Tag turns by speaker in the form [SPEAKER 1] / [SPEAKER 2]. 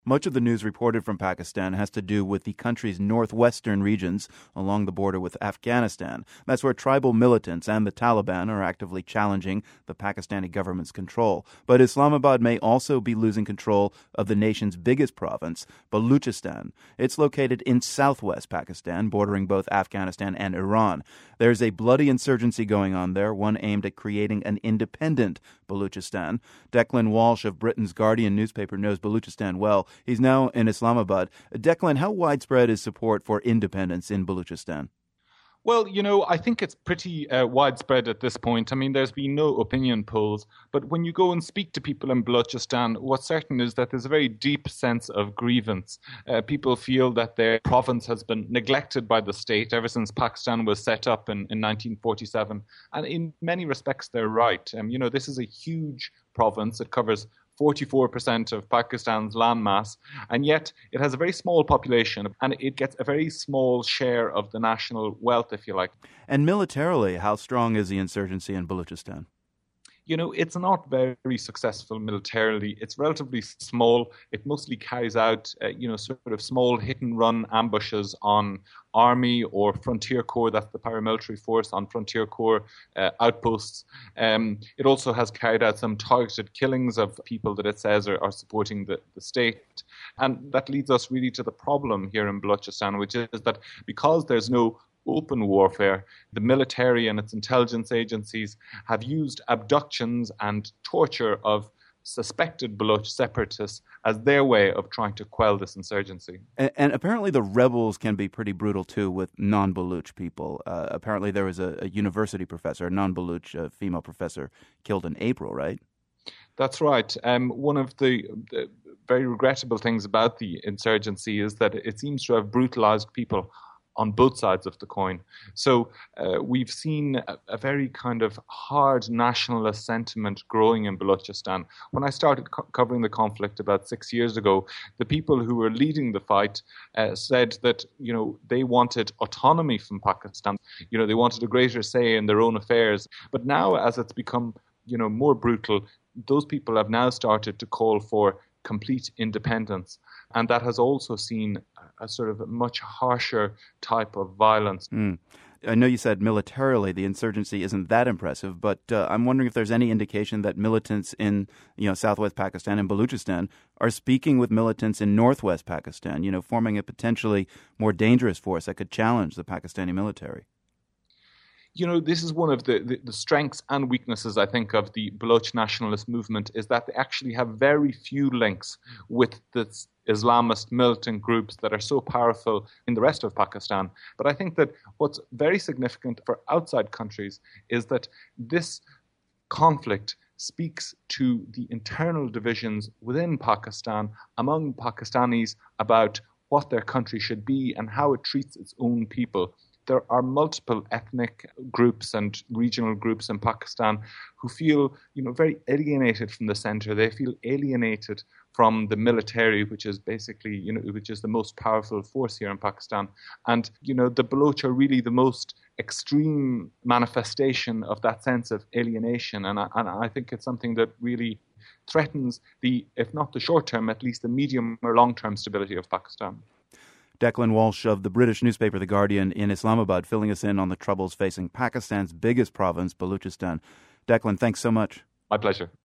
[SPEAKER 1] Much of the news reported from Pakistan has to do with the country's northwestern regions along the border with Afghanistan. That's where tribal militants and the Taliban are actively challenging the Pakistani government's control. But Islamabad may also be losing control of the nation's biggest province, Baluchistan. It's located in southwest Pakistan, bordering both Afghanistan and Iran. There's a bloody insurgency going on there, one aimed at creating an independent Baluchistan. Declan Walsh of Britain's Guardian newspaper knows Baluchistan well. He's now in Islamabad. Declan, how widespread is support for independence in Baluchistan?
[SPEAKER 2] Well, I think it's pretty widespread at this point. I mean, there's been no opinion polls, but when you go and speak to people in Balochistan, what's certain is that there's a very deep sense of grievance. People feel that their province has been neglected by the state ever since Pakistan was set up in 1947. And in many respects, they're right. This is a huge province. It covers 44% of Pakistan's landmass, and yet it has a very small population, and it gets a very small share of the national wealth, if you like.
[SPEAKER 1] And militarily, how strong is the insurgency in Baluchistan?
[SPEAKER 2] It's not very successful militarily. It's relatively small. It mostly carries out, sort of small hit-and-run ambushes on army or frontier corps, that's the paramilitary force, on frontier corps outposts. It also has carried out some targeted killings of people that it says are supporting the state. And that leads us really to the problem here in Balochistan, which is that because there's no open warfare, the military and its intelligence agencies have used abductions and torture of suspected Baloch separatists as their way of trying to quell this insurgency.
[SPEAKER 1] And apparently the rebels can be pretty brutal too with non-Baloch people. Apparently there was a university professor, a non-Baloch female professor, killed in April, right?
[SPEAKER 2] That's right. One of the very regrettable things about the insurgency is that it seems to have brutalized people on both sides of the coin. So we've seen a very kind of hard nationalist sentiment growing in Balochistan. When I started covering the conflict about 6 years ago, the people who were leading the fight said that, they wanted autonomy from Pakistan. They wanted a greater say in their own affairs. But now, as it's become, more brutal, those people have now started to call for complete independence. And that has also seen a sort of much harsher type of violence.
[SPEAKER 1] I know you said militarily the insurgency isn't that impressive, but I'm wondering if there's any indication that militants in southwest Pakistan and Baluchistan are speaking with militants in northwest Pakistan, forming a potentially more dangerous force that could challenge the Pakistani military.
[SPEAKER 2] This is one of the strengths and weaknesses, I think, of the Baloch nationalist movement, is that they actually have very few links with the Islamist militant groups that are so powerful in the rest of Pakistan. But I think that what's very significant for outside countries is that this conflict speaks to the internal divisions within Pakistan among Pakistanis about what their country should be and how it treats its own people. There are multiple ethnic groups and regional groups in Pakistan who feel, very alienated from the center. They feel alienated from the military, which is basically, which is the most powerful force here in Pakistan. And, the Baloch are really the most extreme manifestation of that sense of alienation. And I think it's something that really threatens if not the short term, at least the medium or long term stability of Pakistan.
[SPEAKER 1] Declan Walsh of the British newspaper The Guardian in Islamabad, filling us in on the troubles facing Pakistan's biggest province, Baluchistan. Declan, thanks so much.
[SPEAKER 2] My pleasure.